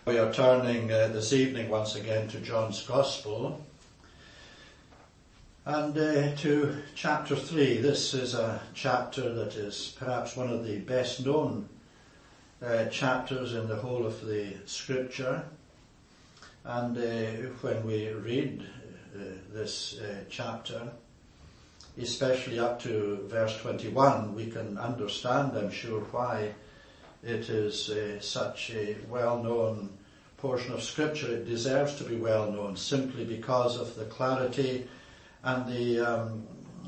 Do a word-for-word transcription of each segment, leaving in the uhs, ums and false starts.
We are turning uh, this evening once again to John's Gospel and uh, to chapter three. This is a chapter that is perhaps one of the best known uh, chapters in the whole of the scripture. And uh, when we read uh, this uh, chapter, especially up to verse twenty-one, we can understand, I'm sure, why it is uh, such a well-known portion of Scripture. It deserves to be well-known simply because of the clarity and the um,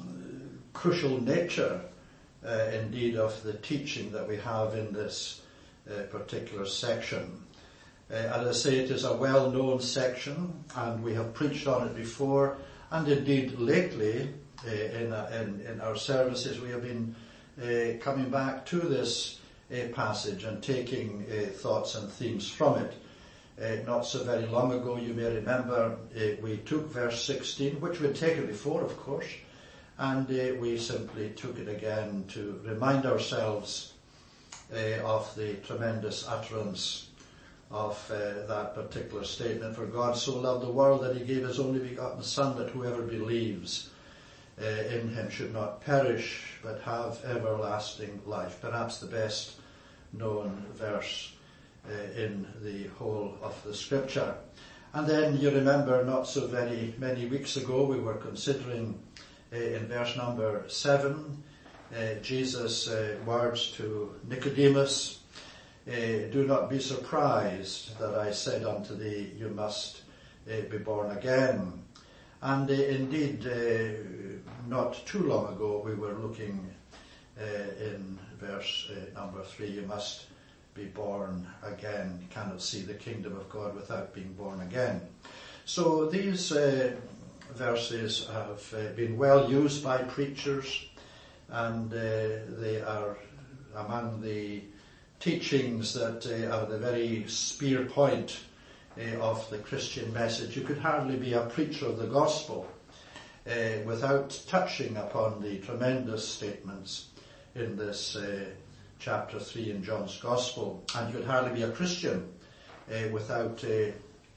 crucial nature, uh, indeed, of the teaching that we have in this uh, particular section. Uh, as I say, it is a well-known section, and we have preached on it before, and indeed lately uh, in, uh, in, in our services we have been uh, coming back to this a passage and taking uh, thoughts and themes from it. Uh, not so very long ago, you may remember, uh, we took verse sixteen, which we had taken before, of course, and uh, we simply took it again to remind ourselves uh, of the tremendous utterance of uh, that particular statement. For God so loved the world that he gave his only begotten Son, that whoever believes uh, in him should not perish but have everlasting life. Perhaps the best known verse uh, in the whole of the scripture. And then you remember, not so very many weeks ago, we were considering uh, in verse number seven uh, Jesus' uh, words to Nicodemus. Uh, do not be surprised that I said unto thee, you must uh, be born again. And uh, indeed, uh, not too long ago, we were looking uh, in verse uh, number three, you must be born again. You cannot see the kingdom of God without being born again. So these uh, verses have uh, been well used by preachers, and uh, they are among the teachings that uh, are the very spear point uh, of the Christian message. You could hardly be a preacher of the gospel uh, without touching upon the tremendous statements in this uh, chapter three in John's Gospel. And you could hardly be a Christian uh, without uh,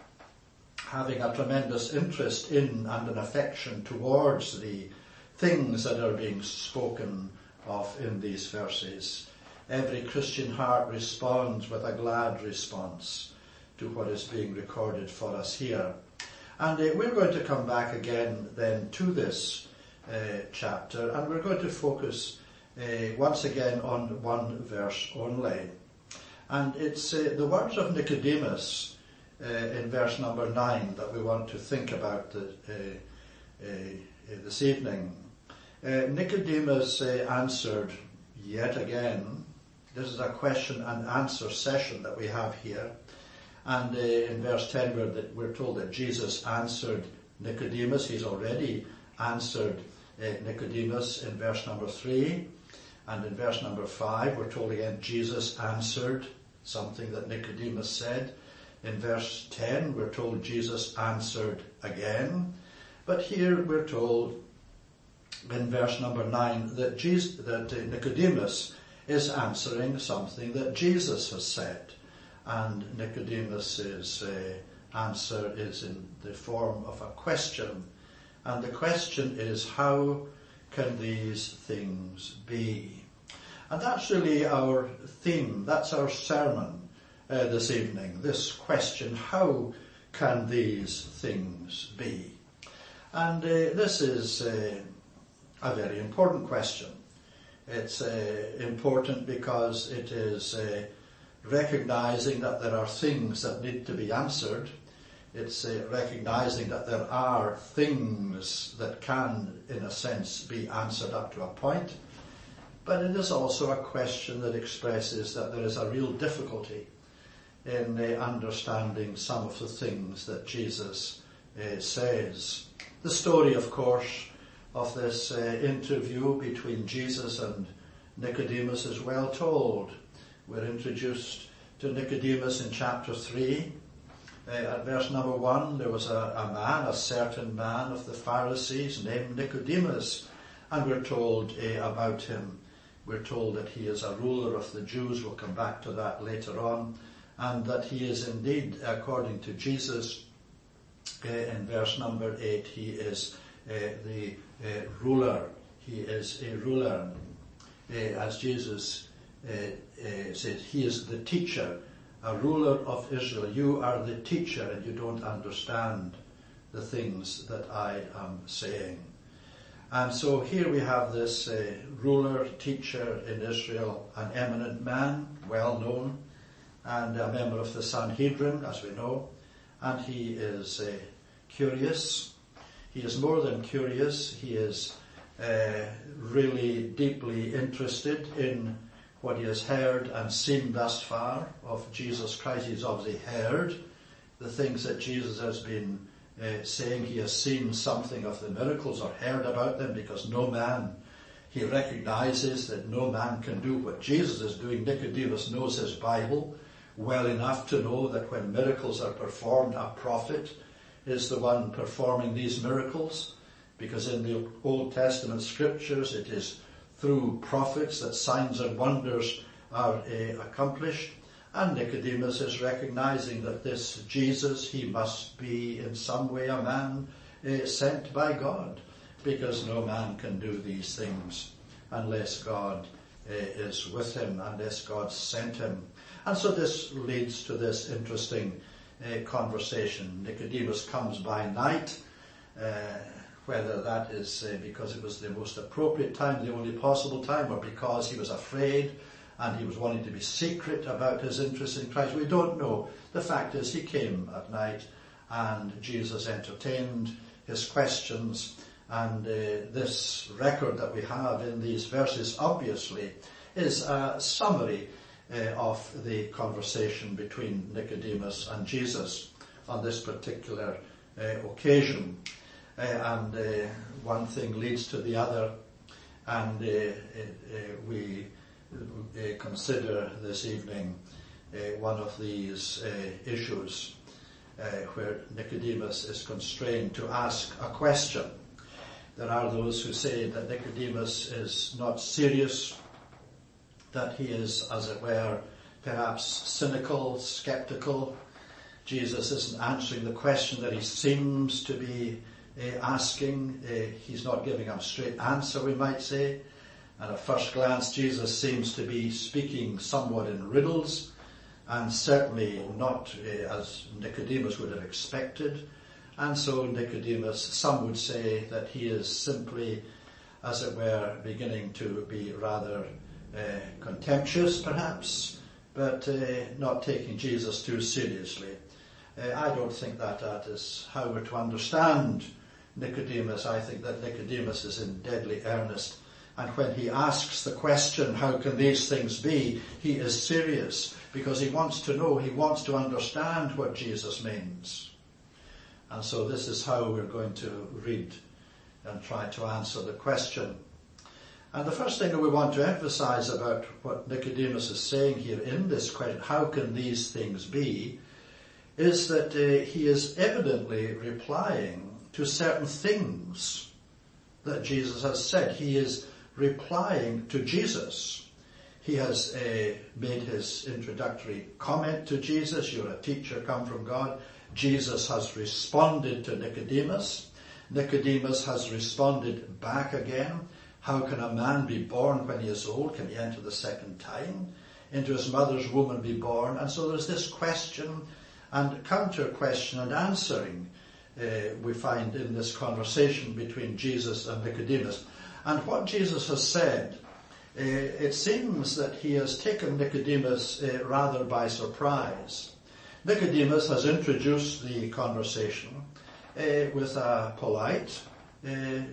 having a tremendous interest in and an affection towards the things that are being spoken of in these verses. Every Christian heart responds with a glad response to what is being recorded for us here. And uh, we're going to come back again then to this uh, chapter, and we're going to focus uh, once again on one verse only. And it's uh, the words of Nicodemus uh, in verse number nine that we want to think about the, uh, uh, this evening. Uh, Nicodemus uh, answered yet again. This is a question and answer session that we have here. And uh, in verse ten we're, that we're told that Jesus answered Nicodemus. He's already answered uh, Nicodemus in verse number three. And in verse number five we're told again Jesus answered something that Nicodemus said. In verse ten we're told Jesus answered again. But here we're told in verse number nine that, Jesus, that uh, Nicodemus is answering something that Jesus has said. And Nicodemus's uh, answer is in the form of a question. And the question is, how can these things be? And that's really our theme, that's our sermon uh, this evening, this question, how can these things be? And uh, this is uh, a very important question. It's uh, important because it is uh, recognizing that there are things that need to be answered. It's uh, recognizing that there are things that can, in a sense, be answered up to a point. But it is also a question that expresses that there is a real difficulty in uh, understanding some of the things that Jesus uh, says. The story, of course, of this uh, interview between Jesus and Nicodemus is well told. We're introduced to Nicodemus in chapter three. Uh, at verse number one, there was a, a man, a certain man of the Pharisees named Nicodemus, and we're told uh, about him. We're told that he is a ruler of the Jews. We'll come back to that later on. and that he is indeed, according to Jesus, uh, in verse number eight, he is uh, the uh, ruler. He is a ruler. Uh, as Jesus uh, uh, said, he is the teacher, a ruler of Israel. You are the teacher and you don't understand the things that I am saying. And so here we have this uh, ruler, teacher in Israel, an eminent man, well known, and a member of the Sanhedrin, as we know, and he is uh, curious. He is more than curious. He is uh, really deeply interested in what he has heard and seen thus far of Jesus Christ. He's obviously heard the things that Jesus has been uh, saying. He has seen something of the miracles or heard about them, because no man, he recognizes that no man can do what Jesus is doing. Nicodemus knows his Bible well enough to know that when miracles are performed, a prophet is the one performing these miracles, because in the Old Testament scriptures it is through prophets that signs and wonders are uh, accomplished. And Nicodemus is recognizing that this Jesus, he must be in some way a man uh, sent by God, because no man can do these things unless God uh, is with him, unless God sent him. And so this leads to this interesting uh, conversation. Nicodemus comes by night, uh, whether that is uh, because it was the most appropriate time, the only possible time, or because he was afraid and he was wanting to be secret about his interest in Christ. We don't know. The fact is, he came at night and Jesus entertained his questions, and uh, this record that we have in these verses obviously is a summary uh, of the conversation between Nicodemus and Jesus on this particular uh, occasion. Uh, and uh, one thing leads to the other, and uh, uh, we uh, consider this evening uh, one of these uh, issues uh, where Nicodemus is constrained to ask a question. There are those who say that Nicodemus is not serious, that he is, as it were, perhaps cynical, skeptical. Jesus isn't answering the question that he seems to be uh, asking. Uh, he's not giving a straight answer, we might say. And at first glance, Jesus seems to be speaking somewhat in riddles, and certainly not uh, as Nicodemus would have expected. And so Nicodemus, some would say that he is simply, as it were, beginning to be rather uh, contemptuous, perhaps, but uh, not taking Jesus too seriously. Uh, I don't think that that is how we're to understand Nicodemus. I think that Nicodemus is in deadly earnest. And when he asks the question, how can these things be, he is serious, because he wants to know, he wants to understand what Jesus means. And so this is how we're going to read and try to answer the question. And the first thing that we want to emphasize about what Nicodemus is saying here in this question, how can these things be, is that uh, he is evidently replying to certain things that Jesus has said. He is replying to Jesus. He has uh, made his introductory comment to Jesus, "You're a teacher come from God." Jesus has responded to Nicodemus. Nicodemus has responded back again. How can a man be born when he is old? Can he enter the second time into his mother's womb and be born? And so there's this question and counter question and answering uh, we find in this conversation between Jesus and Nicodemus. And what Jesus has said, uh, it seems that he has taken Nicodemus uh, rather by surprise. Nicodemus has introduced the conversation uh, with a polite uh,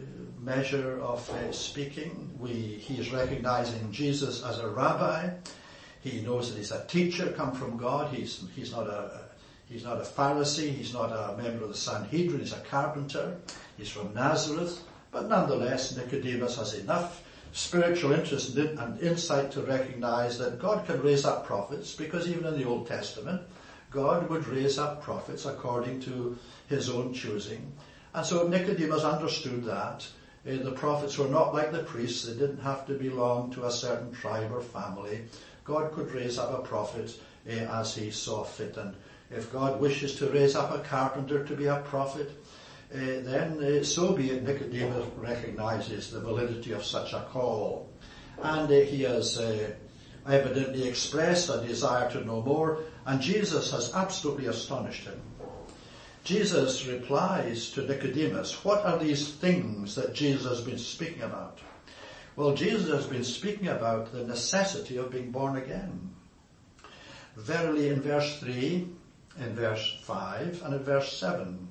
measure of uh, speaking. We, he is recognizing Jesus as a rabbi. He knows that he's a teacher come from God. He's, he's not a, he's not a Pharisee. He's not a member of the Sanhedrin. He's a carpenter. He's from Nazareth. But nonetheless, Nicodemus has enough spiritual interest and insight to recognize that God can raise up prophets, because even in the Old Testament, God would raise up prophets according to his own choosing. And so Nicodemus understood that. Uh, the prophets were not like the priests. They didn't have to belong to a certain tribe or family. God could raise up a prophet uh, as he saw fit. And if God wishes to raise up a carpenter to be a prophet, uh, then uh, so be it. Nicodemus recognizes the validity of such a call. And uh, he has uh, evidently expressed a desire to know more, and Jesus has absolutely astonished him. Jesus replies to Nicodemus, what are these things that Jesus has been speaking about? Well, Jesus has been speaking about the necessity of being born again. Verily, in verse three, in verse five, and in verse seven,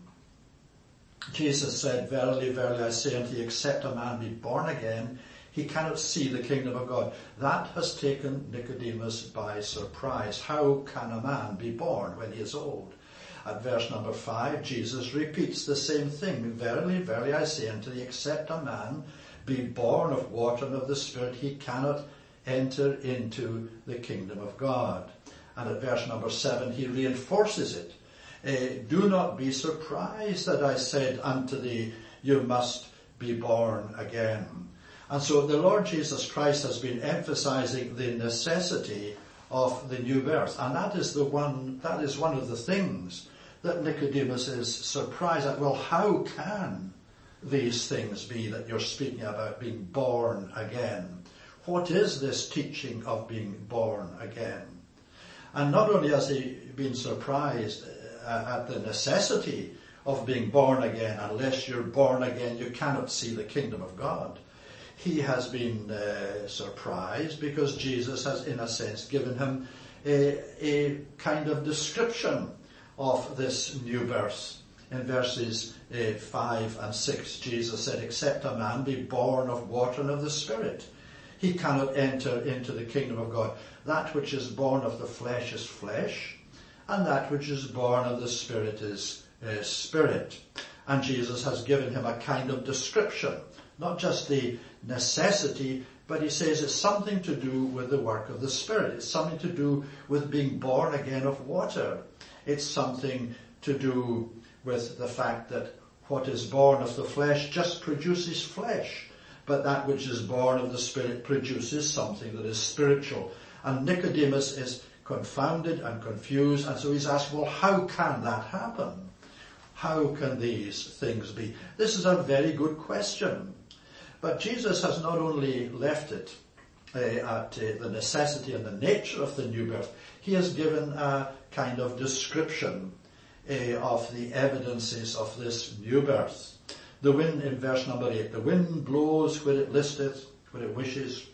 Jesus said, Verily, verily, I say unto you, except a man be born again, he cannot see the kingdom of God. That has taken Nicodemus by surprise. How can a man be born when he is old? At verse number five, Jesus repeats the same thing. Verily, verily, I say unto thee, except a man be born of water and of the Spirit, he cannot enter into the kingdom of God. And at verse number seven, he reinforces it. Uh, Do not be surprised that I said unto thee, you must be born again. And so the Lord Jesus Christ has been emphasizing the necessity of the new birth. And that is the one, that is one of the things that Nicodemus is surprised at. Well, how can these things be that you're speaking about being born again? What is this teaching of being born again? And not only has he been surprised at the necessity of being born again, unless you're born again, you cannot see the kingdom of God. He has been uh, surprised because Jesus has, in a sense, given him a, a kind of description of this new birth. In verses uh, five and six, Jesus said, except a man be born of water and of the Spirit, he cannot enter into the kingdom of God. That which is born of the flesh is flesh, and that which is born of the Spirit is uh, spirit. And Jesus has given him a kind of description, not just the necessity, but he says it's something to do with the work of the Spirit. It's something to do with being born again of water. It's something to do with the fact that what is born of the flesh just produces flesh, but that which is born of the Spirit produces something that is spiritual. And Nicodemus is confounded and confused, and so he's asking, well, how can that happen? How can these things be? This is a very good question. But Jesus has not only left it uh, at uh, the necessity and the nature of the new birth, he has given a kind of description uh, of the evidences of this new birth. The wind, in verse number eight, the wind blows where it listeth, where it wishes,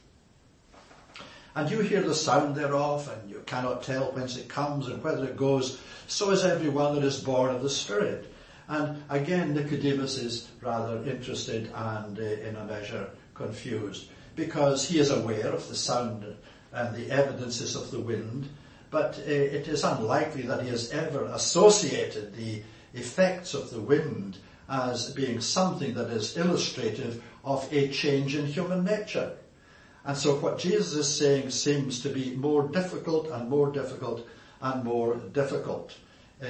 and you hear the sound thereof, and you cannot tell whence it comes and whither it goes. So is every one that is born of the Spirit. And again, Nicodemus is rather interested and uh, in a measure confused, because he is aware of the sound and the evidences of the wind, but uh, it is unlikely that he has ever associated the effects of the wind as being something that is illustrative of a change in human nature. And so what Jesus is saying seems to be more difficult and more difficult and more difficult uh,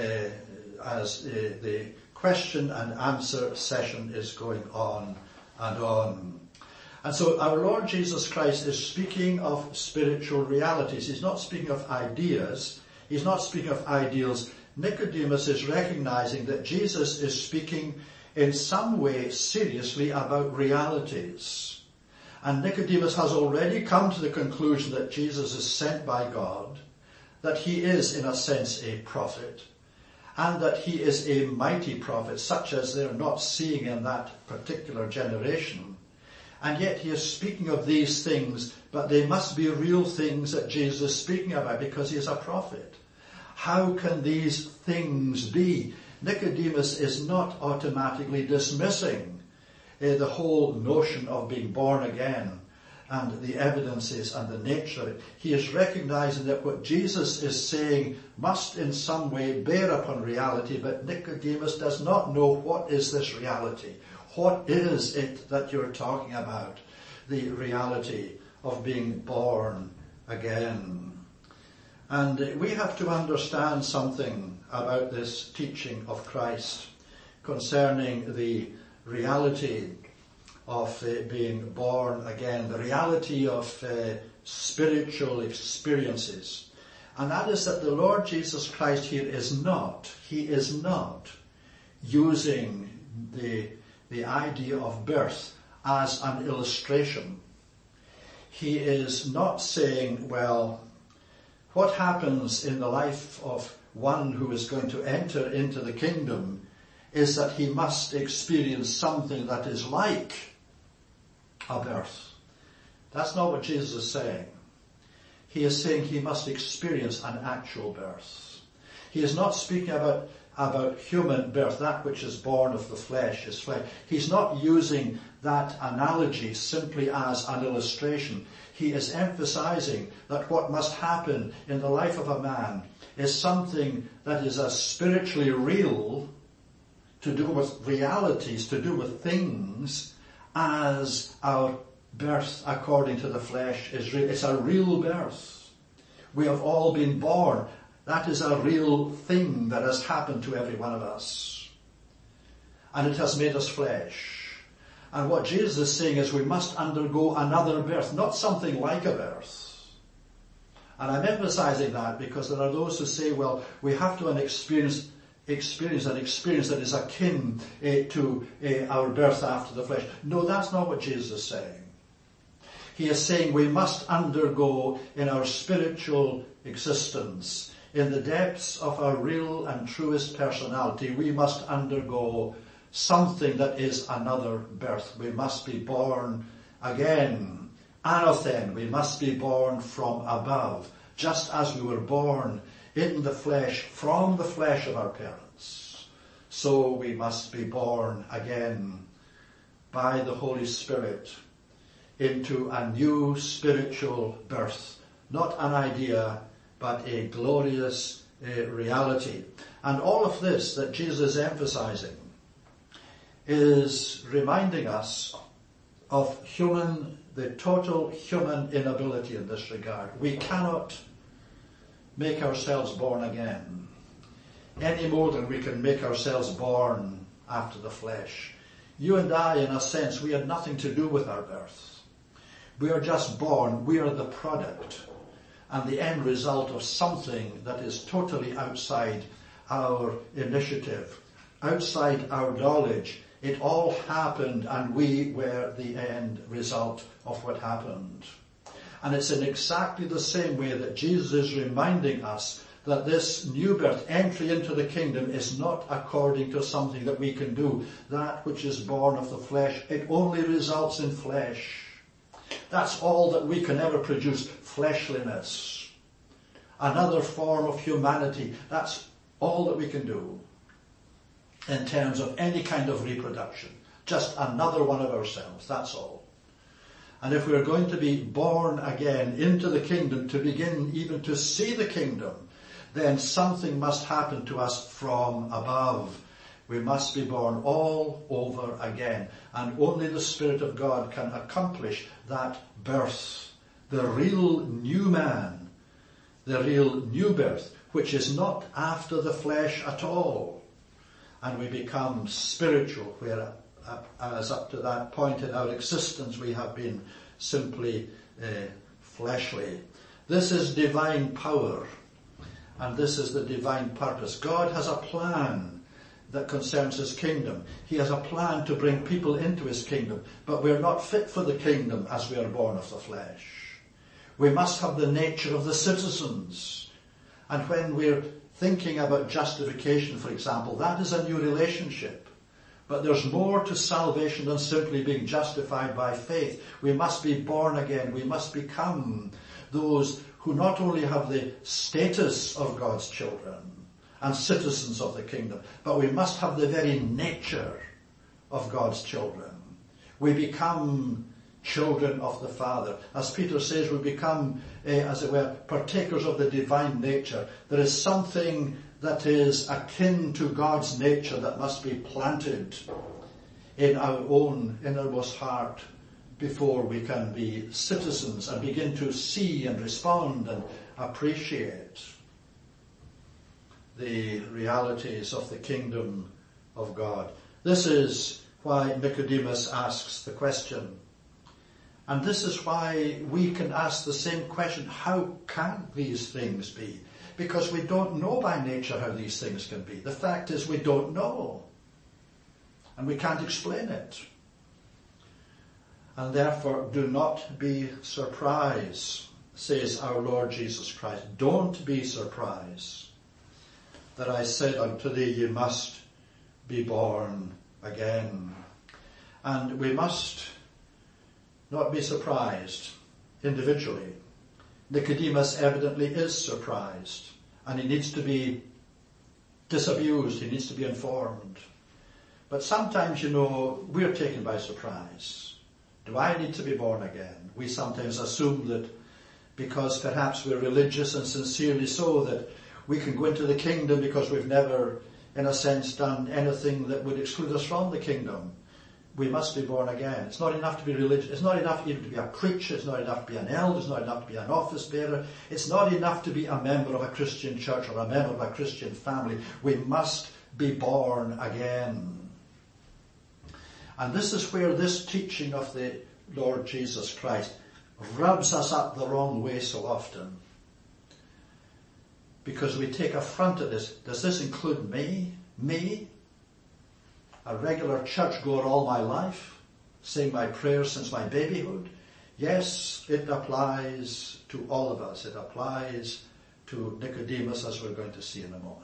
as uh, the question and answer session is going on and on. And so our Lord Jesus Christ is speaking of spiritual realities. He's not speaking of ideas. He's not speaking of ideals. Nicodemus is recognizing that Jesus is speaking in some way seriously about realities. And Nicodemus has already come to the conclusion that Jesus is sent by God, that he is in a sense a prophet, and that he is a mighty prophet, such as they're not seeing in that particular generation. And yet he is speaking of these things, but they must be real things that Jesus is speaking about, because he is a prophet. How can these things be? Nicodemus is not automatically dismissing uh, the whole notion of being born again and the evidences and the nature of it. He is recognizing that what Jesus is saying must in some way bear upon reality, but Nicodemus does not know what is this reality. What is it that you're talking about? The reality of being born again. And we have to understand something about this teaching of Christ concerning the reality of uh, being born again, the reality of uh, spiritual experiences. And that is that the Lord Jesus Christ here is not, he is not using the, the idea of birth as an illustration. He is not saying, well, what happens in the life of one who is going to enter into the kingdom is that he must experience something that is like a birth. That's not what Jesus is saying. He is saying he must experience an actual birth. He is not speaking about, about human birth, that which is born of the flesh is flesh. He's not using that analogy simply as an illustration. He is emphasizing that what must happen in the life of a man is something that is as spiritually real, to do with realities, to do with things, as our birth according to the flesh is real. It's a real birth. We have all been born. That is a real thing that has happened to every one of us. And it has made us flesh. And what Jesus is saying is we must undergo another birth, not something like a birth. And I'm emphasizing that because there are those who say, well, we have to experience experience an experience that is akin uh, to uh, our birth after the flesh. No, that's not what Jesus is saying. He is saying we must undergo in our spiritual existence, in the depths of our real and truest personality, we must undergo something that is another birth. We must be born again. Anothen, we must be born from above, just as we were born in the flesh, from the flesh of our parents. So we must be born again by the Holy Spirit into a new spiritual birth. Not an idea, but a glorious uh, reality. And all of this that Jesus is emphasizing is reminding us of human, the total human inability in this regard. We cannot make ourselves born again any more than we can make ourselves born after the flesh. You and I, in a sense, we had nothing to do with our birth. We are just born. We are the product and the end result of something that is totally outside our initiative, outside our knowledge. It all happened and we were the end result of what happened. And it's in exactly the same way that Jesus is reminding us that this new birth, entry into the kingdom, is not according to something that we can do. That which is born of the flesh, it only results in flesh. That's all that we can ever produce, fleshliness. Another form of humanity. That's all that we can do in terms of any kind of reproduction. Just another one of ourselves, that's all. And if we're going to be born again into the kingdom, to begin even to see the kingdom, then something must happen to us from above. We must be born all over again. And only the Spirit of God can accomplish that birth. The real new man, the real new birth, which is not after the flesh at all. And we become spiritual, where as up to that point in our existence we have been simply uh, fleshly. This is divine power, and this is the divine purpose. God has a plan that concerns his kingdom. He has a plan to bring people into his kingdom, but we're not fit for the kingdom as we are born of the flesh. We must have the nature of the citizens. And when we're thinking about justification, for example, that is a new relationship. But there's more to salvation than simply being justified by faith. We must be born again. We must become those who not only have the status of God's children and citizens of the kingdom, but we must have the very nature of God's children. We become children of the Father. As Peter says, we become, uh, as it were, partakers of the divine nature. There is something that is akin to God's nature that must be planted in our own innermost heart before we can be citizens and begin to see and respond and appreciate the realities of the kingdom of God. This is why Nicodemus asks the question. And this is why we can ask the same question: how can these things be? because we don't know by nature how these things can be. The fact is we don't know. And we can't explain it. And therefore do not be surprised, says our Lord Jesus Christ. Don't be surprised that I said unto thee, you must be born again. And we must not be surprised individually. Nicodemus evidently is surprised, and he needs to be disabused, he needs to be informed. But sometimes, you know, we're taken by surprise. Do I need to be born again? We sometimes assume that because perhaps we're religious and sincerely so, that we can go into the kingdom because we've never, in a sense, done anything that would exclude us from the kingdom. We must be born again. It's not enough to be religious. It's not enough even to be a preacher. It's not enough to be an elder. It's not enough to be an office bearer. It's not enough to be a member of a Christian church or a member of a Christian family. We must be born again. And this is where this teaching of the Lord Jesus Christ rubs us up the wrong way so often. Because we take affront at this. Does this include me? Me? A regular churchgoer all my life, saying my prayers since my babyhood? Yes, it applies to all of us. It applies to Nicodemus, as we're going to see in a moment.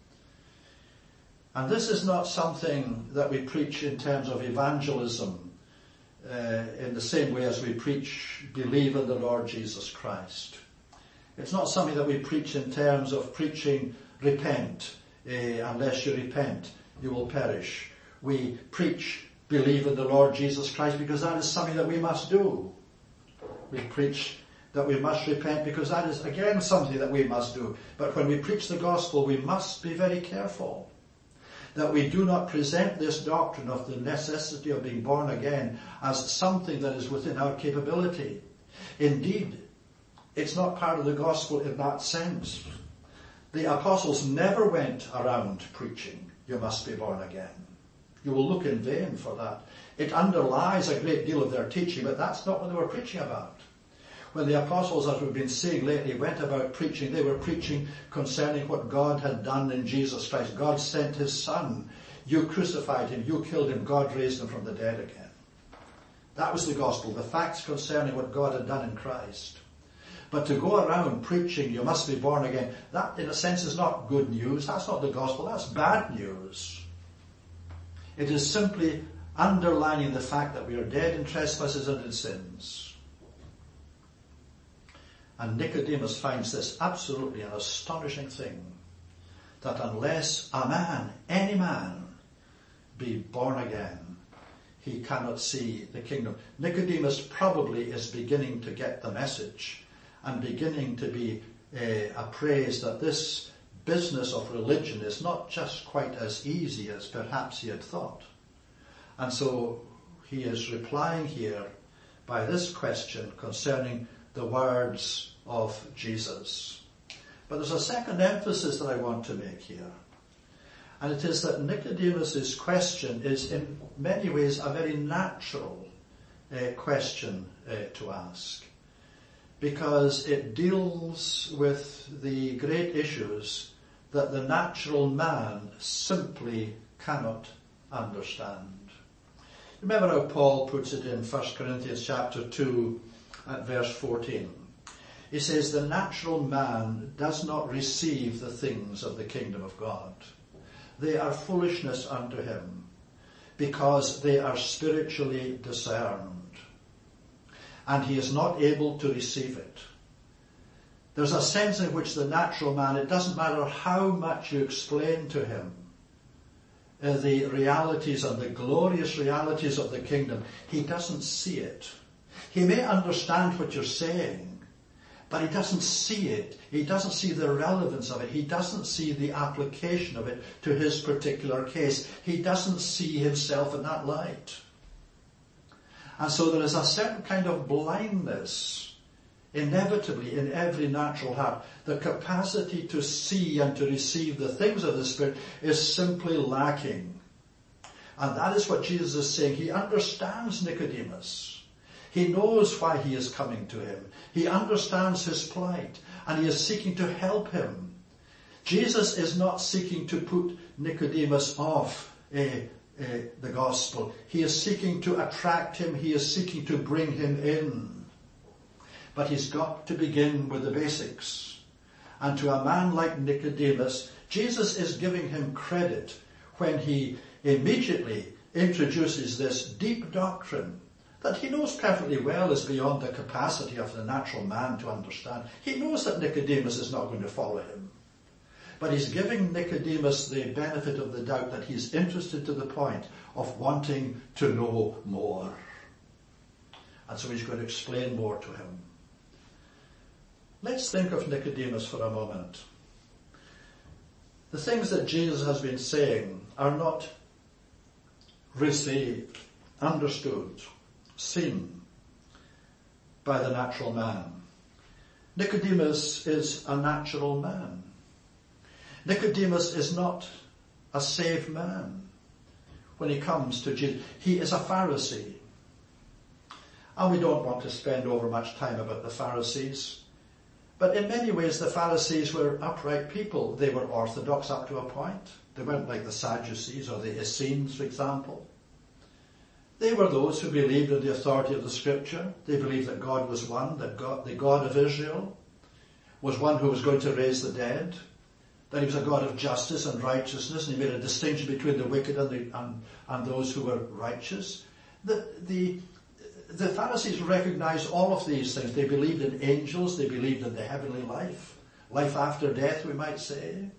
And this is not something that we preach in terms of evangelism, uh, in the same way as we preach, believe in the Lord Jesus Christ. It's not something that we preach in terms of preaching, repent, uh, unless you repent, you will perish. We preach, believe in the Lord Jesus Christ, because that is something that we must do. We preach that we must repent because that is, again, something that we must do. But when we preach the gospel, we must be very careful that we do not present this doctrine of the necessity of being born again as something that is within our capability. Indeed, it's not part of the gospel in that sense. The apostles never went around preaching, you must be born again. You will look in vain for that. It underlies a great deal of their teaching, but that's not what they were preaching about. When the apostles, as we've been seeing lately, went about preaching, they were preaching concerning what God had done in Jesus Christ. God sent his Son. You crucified him. You killed him. God raised him from the dead again. That was the gospel, the facts concerning what God had done in Christ. But to go around preaching, you must be born again, that in a sense is not good news. That's not the gospel. That's bad news. It is simply underlining the fact that we are dead in trespasses and in sins. And Nicodemus finds this absolutely an astonishing thing, that unless a man, any man, be born again, he cannot see the kingdom. Nicodemus probably is beginning to get the message and beginning to be uh, appraised that this business of religion is not just quite as easy as perhaps he had thought. And so he is replying here by this question concerning the words of Jesus. But there's a second emphasis that I want to make here. And it is that Nicodemus's question is in many ways a very natural uh, question uh, to ask. Because it deals with the great issues that the natural man simply cannot understand. Remember how Paul puts it in First Corinthians chapter two at verse fourteen. He says, the natural man does not receive the things of the kingdom of God. They are foolishness unto him, because they are spiritually discerned. And he is not able to receive it. There's a sense in which the natural man, it doesn't matter how much you explain to him uh, the realities and the glorious realities of the kingdom, he doesn't see it. He may understand what you're saying, but he doesn't see it. He doesn't see the relevance of it. He doesn't see the application of it to his particular case. He doesn't see himself in that light. And so there is a certain kind of blindness, inevitably, in every natural heart. The capacity to see and to receive the things of the Spirit is simply lacking. And that is what Jesus is saying. He understands Nicodemus. He knows why he is coming to him. He understands his plight, and he is seeking to help him Jesus is not seeking to put Nicodemus off uh, uh, the gospel. He is seeking to attract him. He is seeking to bring him in. But he's got to begin with the basics. And to a man like Nicodemus, Jesus is giving him credit when he immediately introduces this deep doctrine that he knows perfectly well is beyond the capacity of the natural man to understand. He knows that Nicodemus is not going to follow him. But he's giving Nicodemus the benefit of the doubt that he's interested to the point of wanting to know more. And so he's going to explain more to him. Let's think of Nicodemus for a moment. The things that Jesus has been saying are not received, understood, seen by the natural man. Nicodemus is a natural man. Nicodemus is not a saved man when he comes to Jesus. He is a Pharisee. And we don't want to spend over much time about the Pharisees. But in many ways the Pharisees were upright people. They were orthodox up to a point. They weren't like the Sadducees or the Essenes, for example. They were those who believed in the authority of the Scripture. They believed that God was one, that God, the God of Israel was one who was going to raise the dead, that he was a God of justice and righteousness, and he made a distinction between the wicked and, the, and, and those who were righteous. The, the, the Pharisees recognized all of these things. They believed in angels. They believed in the heavenly life, life after death, we might say.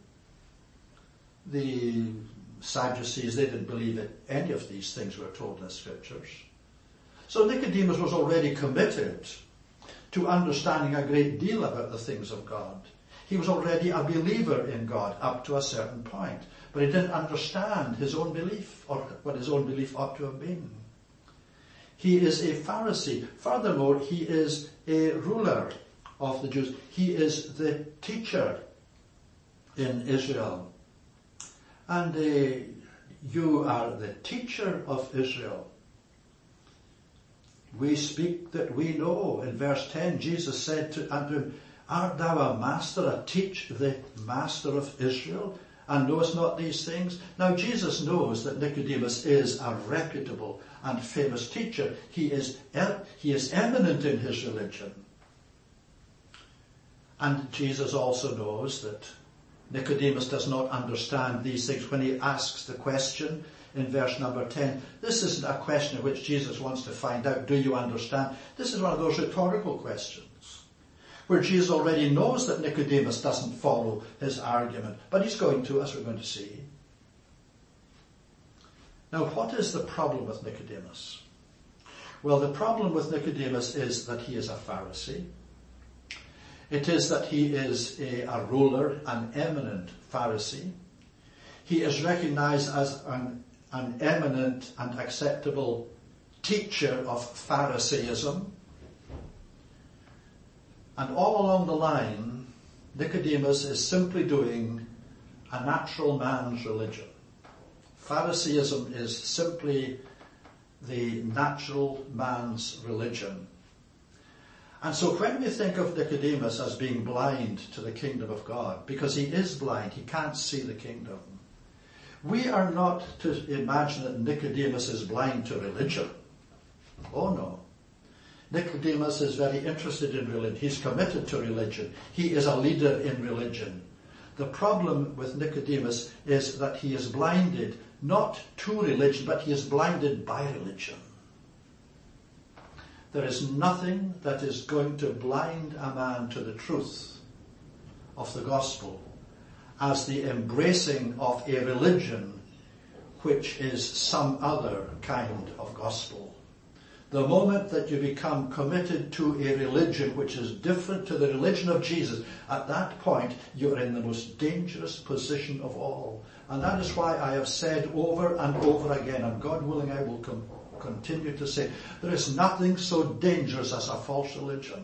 The Sadducees, they didn't believe that any of these things were told in the Scriptures. So Nicodemus was already committed to understanding a great deal about the things of God. He was already a believer in God up to a certain point, but he didn't understand his own belief or what his own belief ought to have been. He is a Pharisee. Furthermore, he is a ruler of the Jews. He is the teacher in Israel. And uh, you are the teacher of Israel. We speak that we know. In verse ten, Jesus said to, unto him, Art thou a master, a teach the master of Israel, and knowest not these things? Now Jesus knows that Nicodemus is a reputable and famous teacher. He is, he is eminent in his religion. And Jesus also knows that Nicodemus does not understand these things when he asks the question in verse number ten. This isn't a question in which Jesus wants to find out, do you understand? This is one of those rhetorical questions where Jesus already knows that Nicodemus doesn't follow his argument, but he's going to, as we're going to see. Now, what is the problem with Nicodemus? Well, the problem with Nicodemus is that he is a Pharisee. It is that he is a, a ruler, an eminent Pharisee. He is recognized as an, an eminent and acceptable teacher of Pharisaism. And all along the line, Nicodemus is simply doing a natural man's religion. Pharisaism is simply the natural man's religion. And so when we think of Nicodemus as being blind to the kingdom of God, because he is blind, he can't see the kingdom, we are not to imagine that Nicodemus is blind to religion. Oh no. Nicodemus is very interested in religion. He's committed to religion. He is a leader in religion. The problem with Nicodemus is that he is blinded not to religion, but he is blinded by religion. There is nothing that is going to blind a man to the truth of the gospel as the embracing of a religion which is some other kind of gospel. The moment that you become committed to a religion which is different to the religion of Jesus, at that point you're in the most dangerous position of all. And that is why I have said over and over again, and God willing I will come continue to say, there is nothing so dangerous as a false religion.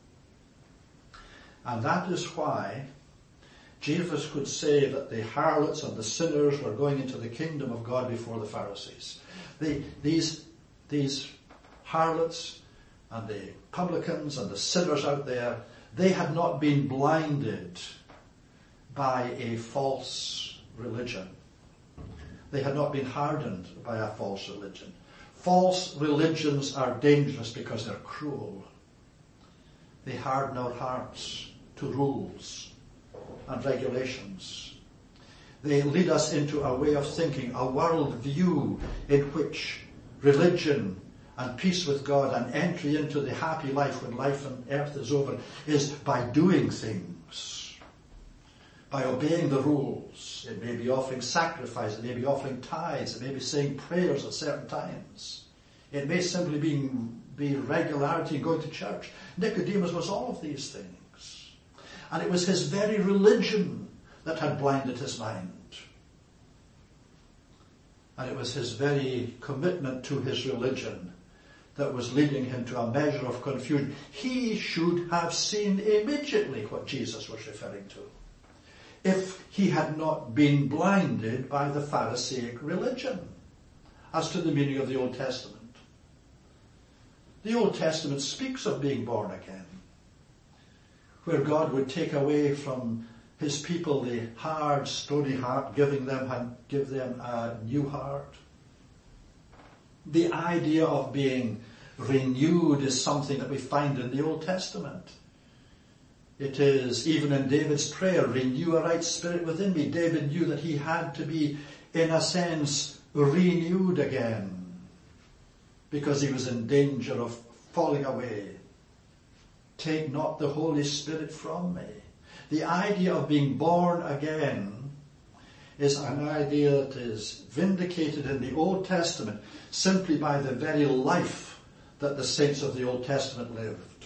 And that is why Jesus could say that the harlots and the sinners were going into the kingdom of God before the Pharisees. The, these, these harlots and the publicans and the sinners out there, they had not been blinded by a false religion. They had not been hardened by a false religion. False religions are dangerous because they're cruel. They harden our hearts to rules and regulations. They lead us into a way of thinking, a world view in which religion and peace with God and entry into the happy life when life on earth is over is by doing things, by obeying the rules. It may be offering sacrifice, it may be offering tithes, it may be saying prayers at certain times. It may simply be, be regularity in going to church. Nicodemus was all of these things. And it was his very religion that had blinded his mind. And it was his very commitment to his religion that was leading him to a measure of confusion. He should have seen immediately what Jesus was referring to, if he had not been blinded by the Pharisaic religion as to the meaning of the Old Testament. The Old Testament speaks of being born again, where God would take away from his people the hard, stony heart, giving them and give them a new heart. The idea of being renewed is something that we find in the Old Testament. It is, even in David's prayer, renew a right spirit within me. David knew that he had to be, in a sense, renewed again, because he was in danger of falling away. Take not the Holy Spirit from me. The idea of being born again is an idea that is vindicated in the Old Testament simply by the very life that the saints of the Old Testament lived.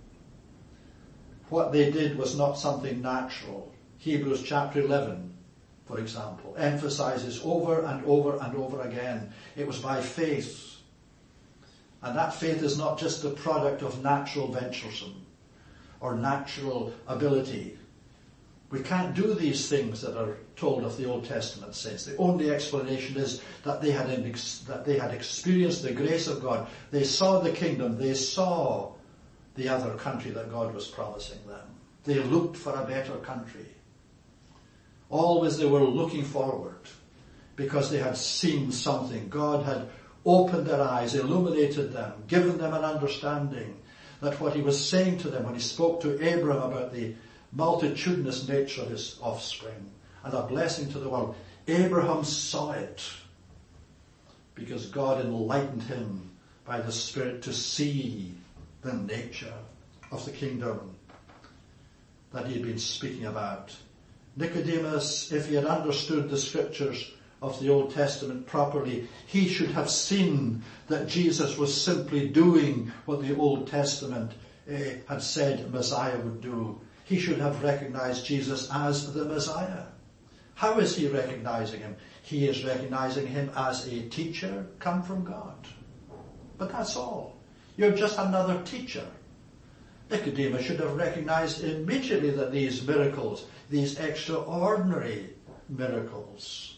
What they did was not something natural. Hebrews chapter eleven, for example, emphasizes over and over and over again. It was by faith. And that faith is not just the product of natural venturesome or natural ability. We can't do these things that are told of the Old Testament saints. The only explanation is that they had that they had experienced the grace of God. They saw the kingdom. They saw the other country that God was promising them. They looked for a better country. Always they were looking forward because they had seen something. God had opened their eyes, illuminated them, given them an understanding that what he was saying to them when he spoke to Abraham about the multitudinous nature of his offspring and a blessing to the world, Abraham saw it because God enlightened him by the Spirit to see the nature of the kingdom that he had been speaking about. Nicodemus, if he had understood the scriptures of the Old Testament properly, he should have seen that Jesus was simply doing what the Old Testament uh, had said Messiah would do. He should have recognized Jesus as the Messiah. How is he recognizing him? He is recognizing him as a teacher come from God. But that's all. You're just another teacher. Nicodemus should have recognized immediately that these miracles, these extraordinary miracles,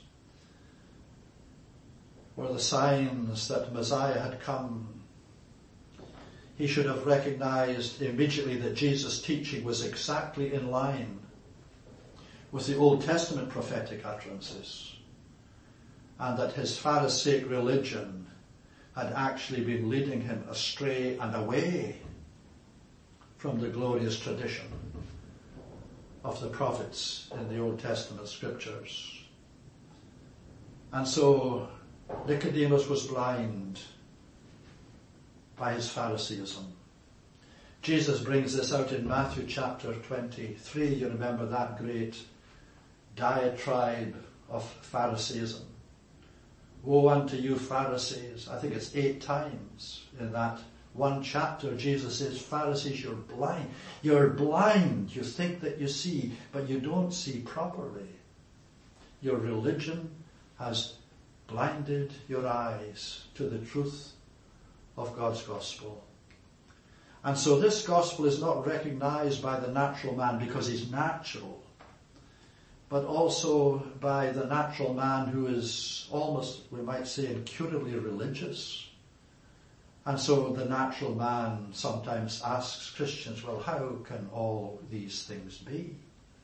were the signs that Messiah had come. He should have recognized immediately that Jesus' teaching was exactly in line with the Old Testament prophetic utterances, and that his Pharisaic religion had actually been leading him astray and away from the glorious tradition of the prophets in the Old Testament scriptures. And so Nicodemus was blind by his Pharisaism. Jesus brings this out in Matthew chapter twenty-three. You remember that great diatribe of Pharisaism. Woe unto you, Pharisees. I think it's eight times in that one chapter Jesus says, Pharisees, you're blind. You're blind. You think that you see, but you don't see properly. Your religion has blinded your eyes to the truth of God's gospel. And so this gospel is not recognized by the natural man because he's natural, but also by the natural man who is almost, we might say, incurably religious. And so the natural man sometimes asks Christians, well, how can all these things be?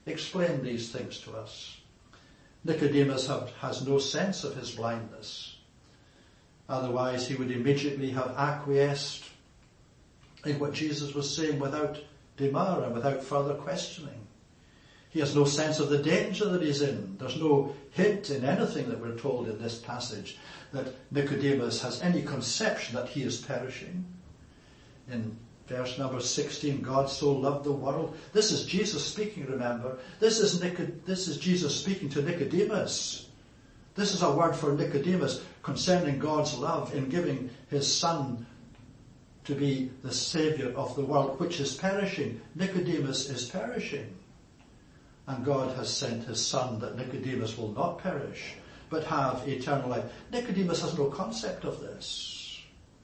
explain these things to us. Nicodemus have, has no sense of his blindness. Otherwise he would immediately have acquiesced in what Jesus was saying without demur and without further questioning. He has no sense of the danger that he's in. There's no hint in anything that we're told in this passage that Nicodemus has any conception that he is perishing. In verse number sixteen, God so loved the world. This is Jesus speaking, remember. This is, Nicod- this is Jesus speaking to Nicodemus. This is a word for Nicodemus concerning God's love in giving his Son to be the Saviour of the world, which is perishing. Nicodemus is perishing. And God has sent his Son that Nicodemus will not perish, but have eternal life. Nicodemus has no concept of this.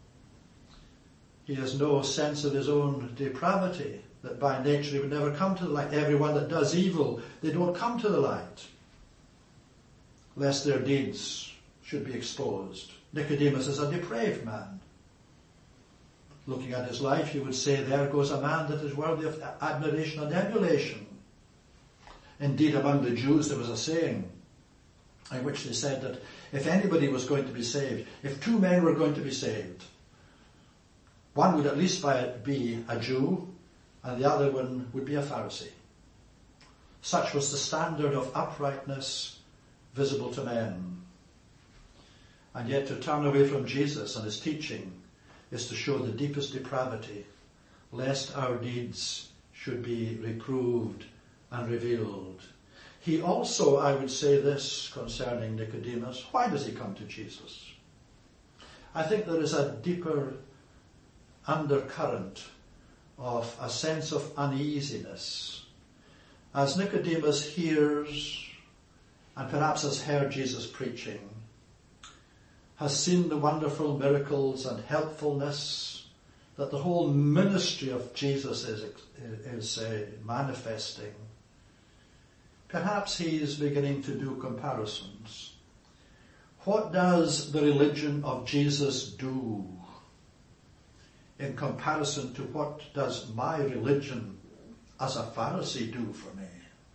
He has no sense of his own depravity, that by nature he would never come to the light. Everyone that does evil, they don't come to the light, lest their deeds should be exposed. Nicodemus is a depraved man. Looking at his life, you would say, there goes a man that is worthy of admiration and emulation. Indeed, among the Jews there was a saying in which they said that if anybody was going to be saved, if two men were going to be saved, one would at least be a Jew and the other one would be a Pharisee. Such was the standard of uprightness visible to men. And yet to turn away from Jesus and his teaching is to show the deepest depravity, lest our deeds should be reproved and revealed. He also, I would say this concerning Nicodemus, why does he come to Jesus? I think there is a deeper undercurrent of a sense of uneasiness. As Nicodemus hears, and perhaps has heard Jesus preaching, has seen the wonderful miracles and helpfulness that the whole ministry of Jesus is, is uh, manifesting, perhaps he is beginning to do comparisons. What does the religion of Jesus do in comparison to what does my religion as a Pharisee do for me?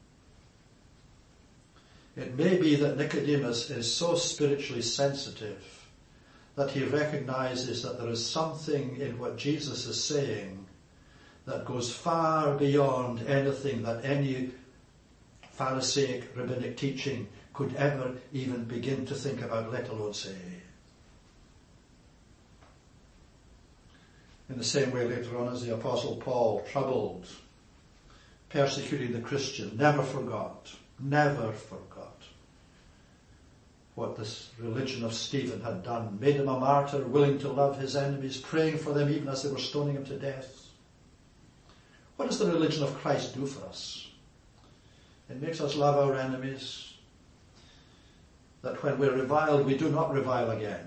It may be that Nicodemus is so spiritually sensitive that he recognizes that there is something in what Jesus is saying that goes far beyond anything that any Pharisaic rabbinic teaching could ever even begin to think about, let alone say. In the same way, later on, as the Apostle Paul, troubled, persecuting the Christian, never forgot, never forgot what this religion of Stephen had done, made him a martyr, willing to love his enemies, praying for them even as they were stoning him to death. What does the religion of Christ do for us? It makes us love our enemies, that when we're reviled, we do not revile again.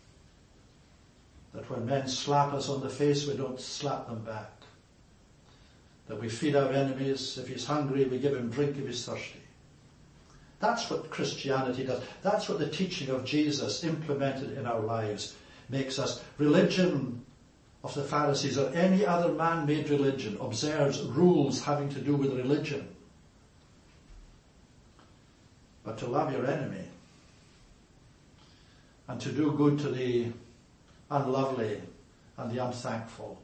That when men slap us on the face, we don't slap them back. That we feed our enemies. If he's hungry, we give him drink if he's thirsty. That's what Christianity does. That's what the teaching of Jesus implemented in our lives makes us. Religion of the Pharisees or any other man-made religion observes rules having to do with religion. But to love your enemy and to do good to the unlovely and the unthankful,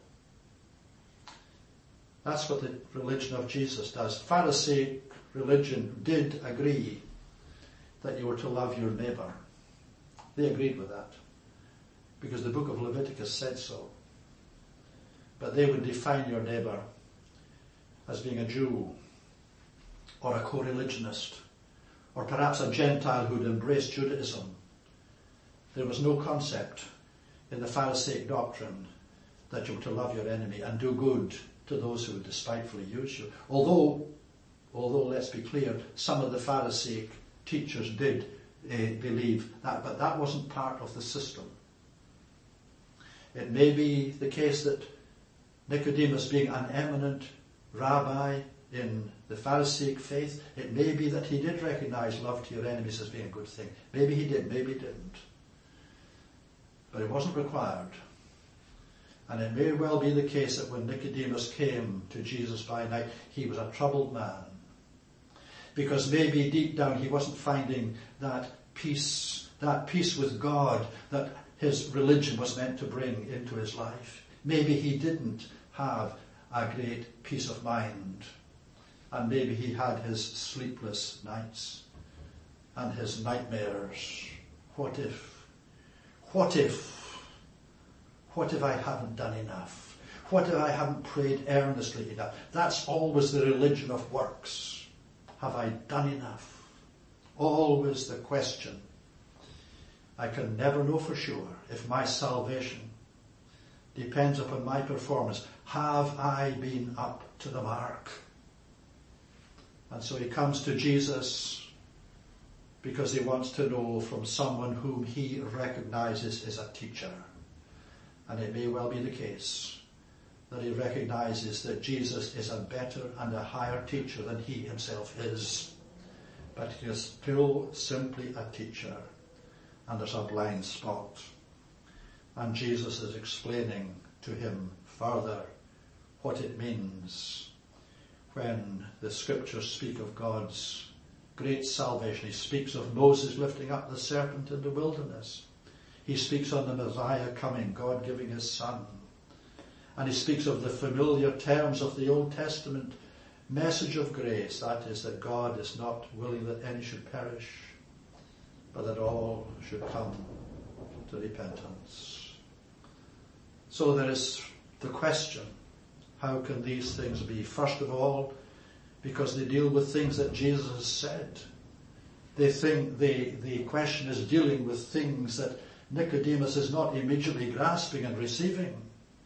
that's what the religion of Jesus does. Pharisaic religion did agree that you were to love your neighbour. They agreed with that because the book of Leviticus said so. But they would define your neighbour as being a Jew or a co-religionist or perhaps a Gentile who'd embraced Judaism. There was no concept in the Pharisaic doctrine that you were to love your enemy and do good to those who would despitefully use you. Although, although let's be clear, some of the Pharisaic teachers did uh, believe that, but that wasn't part of the system. It may be the case that Nicodemus, being an eminent rabbi in the Pharisaic faith, it may be that he did recognize love to your enemies as being a good thing. Maybe he did, maybe he didn't. But it wasn't required. And it may well be the case that when Nicodemus came to Jesus by night, he was a troubled man. because maybe deep down he wasn't finding that peace, that peace with God that his religion was meant to bring into his life. Maybe he didn't have a great peace of mind, and maybe he had his sleepless nights and his nightmares. What if, what if, what if I haven't done enough? What if I haven't prayed earnestly enough? That's always the religion of works. Have I done enough? Always the question. I can never know for sure if my salvation depends upon my performance. Have I been up to the mark? And so he comes to Jesus because he wants to know from someone whom he recognizes as a teacher. And it may well be the case that he recognizes that Jesus is a better and a higher teacher than he himself is. But he is still simply a teacher, and there's a blind spot. And Jesus is explaining to him further what it means when the scriptures speak of God's great salvation. He speaks of Moses lifting up the serpent in the wilderness. He speaks on the Messiah coming, God giving his son. And he speaks of the familiar terms of the Old Testament message of grace. That is, that God is not willing that any should perish, but that all should come to repentance. So there is the question, how can these things be? First of all, because they deal with things that Jesus has said. They think the, the question is dealing with things that Nicodemus is not immediately grasping and receiving.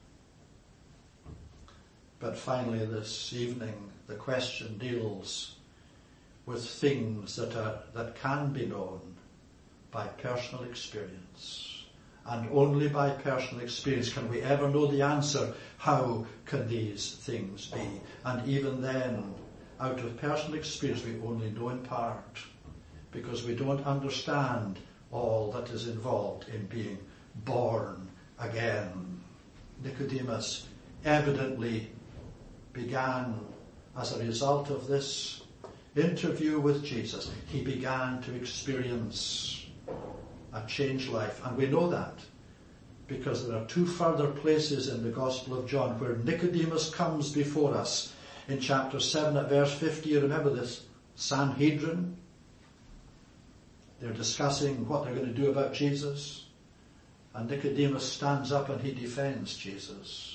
But finally this evening, the question deals with things that are, that can be known by personal experience. And only by personal experience can we ever know the answer. How can these things be? And even then, out of personal experience, we only know in part, because we don't understand all that is involved in being born again. Nicodemus evidently began, as a result of this interview with Jesus, he began to experience a changed life. And we know that because there are two further places in the Gospel of John where Nicodemus comes before us. In chapter seven at verse fifty, you remember this Sanhedrin? They're discussing what they're going to do about Jesus. And Nicodemus stands up and he defends Jesus,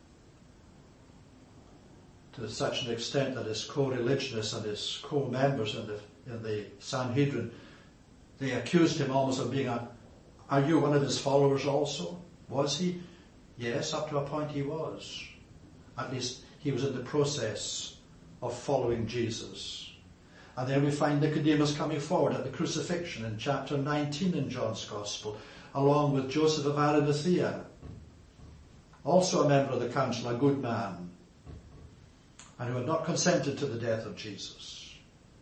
to such an extent that his co-religionists and his co-members in the, in the Sanhedrin, they accused him almost of being a, are you one of his followers also? Was he? Yes, up to a point he was. At least he was in the process of following Jesus. And then we find Nicodemus coming forward at the crucifixion in chapter nineteen in John's Gospel, along with Joseph of Arimathea, also a member of the council, a good man, and who had not consented to the death of Jesus.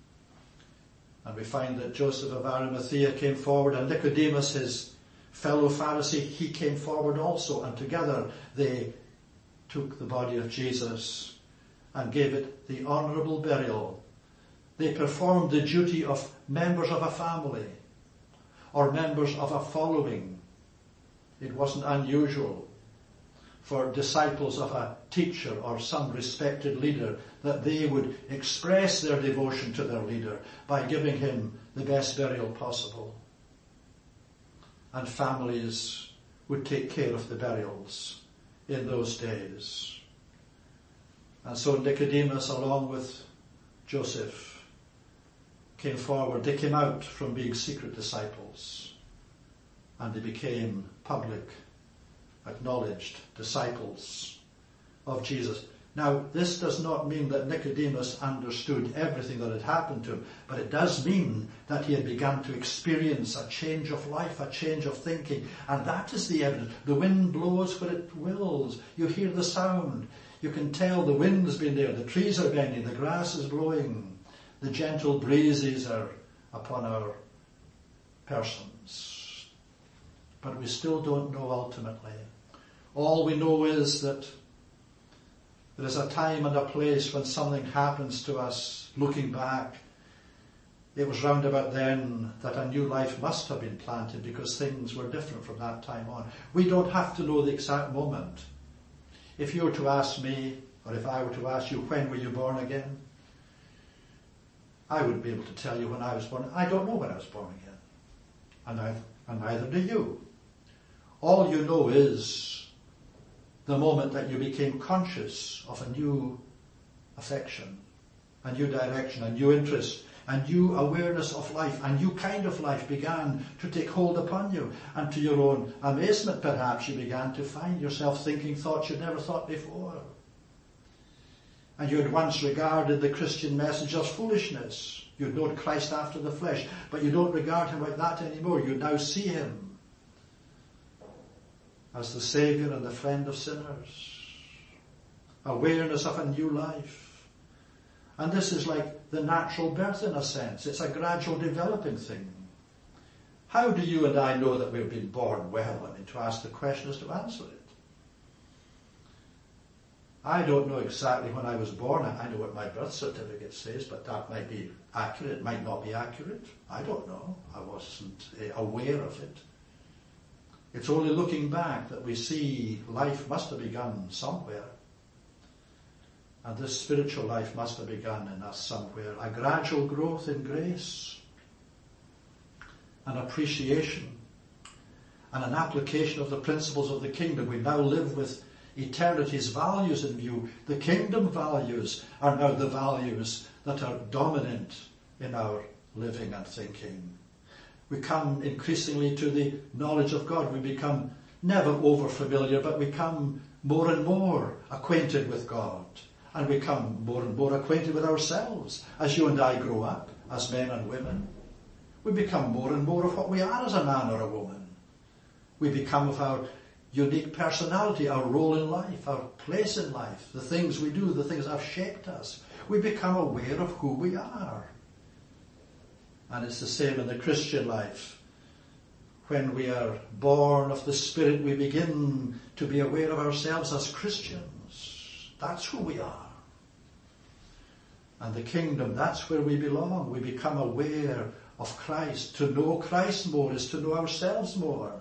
And we find that Joseph of Arimathea came forward, and Nicodemus, his fellow Pharisee, he came forward also, and together they took the body of Jesus and gave it the honourable burial. They performed the duty of members of a family or members of a following. It wasn't unusual for disciples of a teacher or some respected leader that they would express their devotion to their leader by giving him the best burial possible. And families would take care of the burials in those days. And so Nicodemus, along with Joseph, came forward. They came out from being secret disciples, and they became public, acknowledged disciples of Jesus. Now, this does not mean that Nicodemus understood everything that had happened to him, but it does mean that he had begun to experience a change of life, a change of thinking, and that is the evidence. The wind blows where it wills. You hear the sound. You can tell the wind's been there. The trees are bending. The grass is blowing. The gentle breezes are upon our persons. But we still don't know ultimately. All we know is that there is a time and a place when something happens to us, looking back, It was round about then that a new life must have been planted, because things were different from that time on. We don't have to know the exact moment. If you were to ask me, or if I were to ask you, when were you born again? I wouldn't be able to tell you when I was born. I don't know when I was born again. And, I, and neither do you. All you know is the moment that you became conscious of a new affection, a new direction, a new interest, a new awareness of life, a new kind of life began to take hold upon you. And to your own amazement, perhaps, you began to find yourself thinking thoughts you'd never thought before. And you had once regarded the Christian message as foolishness. You'd known Christ after the flesh, but you don't regard him like that anymore. You now see him as the Saviour and the friend of sinners. Awareness of a new life. And this is like the natural birth in a sense. It's a gradual developing thing. How do you and I know that we've been born? Well, I mean, to ask the question is to answer it. I don't know exactly when I was born. I know what my birth certificate says, but that might be accurate. It might not be accurate. I don't know. I wasn't uh, aware of it. It's only looking back that we see life must have begun somewhere. And this spiritual life must have begun in us somewhere. A gradual growth in grace, an appreciation, and an application of the principles of the kingdom. We now live with eternity's values in view. The kingdom values are now the values that are dominant in our living and thinking. We come increasingly to the knowledge of God. We become never over familiar, but we come more and more acquainted with God. And we become more and more acquainted with ourselves as you and I grow up, as men and women. We become more and more of what we are as a man or a woman. We become of our unique personality, our role in life, our place in life, the things we do, the things that have shaped us. We become aware of who we are. And it's the same in the Christian life. When we are born of the Spirit, we begin to be aware of ourselves as Christians. That's who we are. And the kingdom, that's where we belong. We become aware of Christ. To know Christ more is to know ourselves more.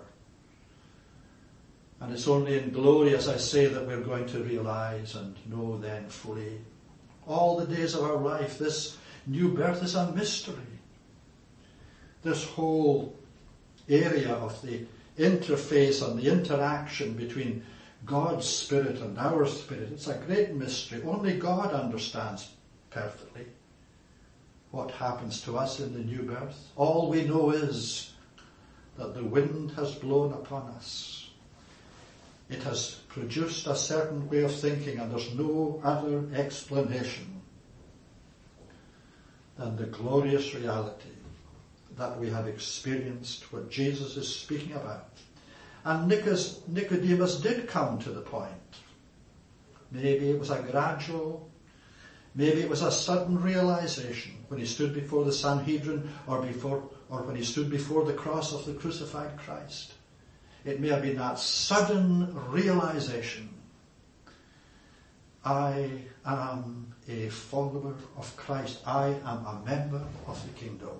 And it's only in glory, as I say, that we're going to realize and know then fully. All the days of our life, this new birth is a mystery. This whole area of the interface and the interaction between God's Spirit and our spirit, it's a great mystery. Only God understands perfectly what happens to us in the new birth. All we know is that the wind has blown upon us. It has produced a certain way of thinking, and there's no other explanation than the glorious reality that we have experienced what Jesus is speaking about. And Nicodemus did come to the point. Maybe it was a gradual, maybe it was a sudden realization when he stood before the Sanhedrin or before, or when he stood before the cross of the crucified Christ. It may have been that sudden realization. I am a follower of Christ. I am a member of the kingdom.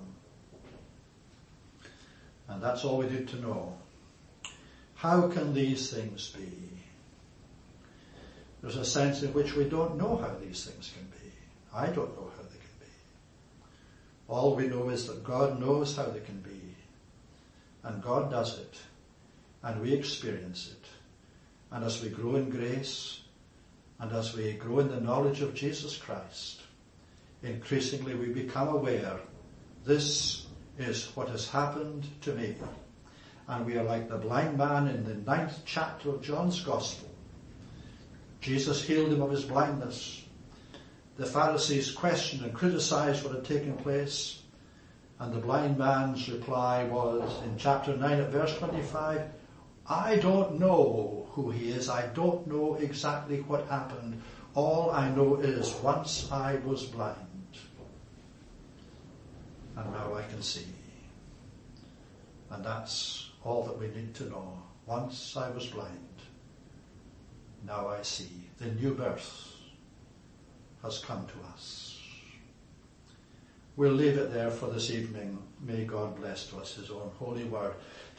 And that's all we need to know. How can these things be? There's a sense in which we don't know how these things can be. I don't know how they can be. All we know is that God knows how they can be. And God does it. And we experience it. And as we grow in grace, and as we grow in the knowledge of Jesus Christ, increasingly we become aware, this is what has happened to me. And we are like the blind man in the ninth chapter of John's Gospel. Jesus healed him of his blindness. The Pharisees questioned and criticized what had taken place. And the blind man's reply was, in chapter nine at verse twenty-five, I don't know who he is. I don't know exactly what happened. All I know is once I was blind. And now I can see. And that's all that we need to know. Once I was blind. Now I see. The new birth has come to us. we'll leave it there for this evening. May God bless to us his own holy word.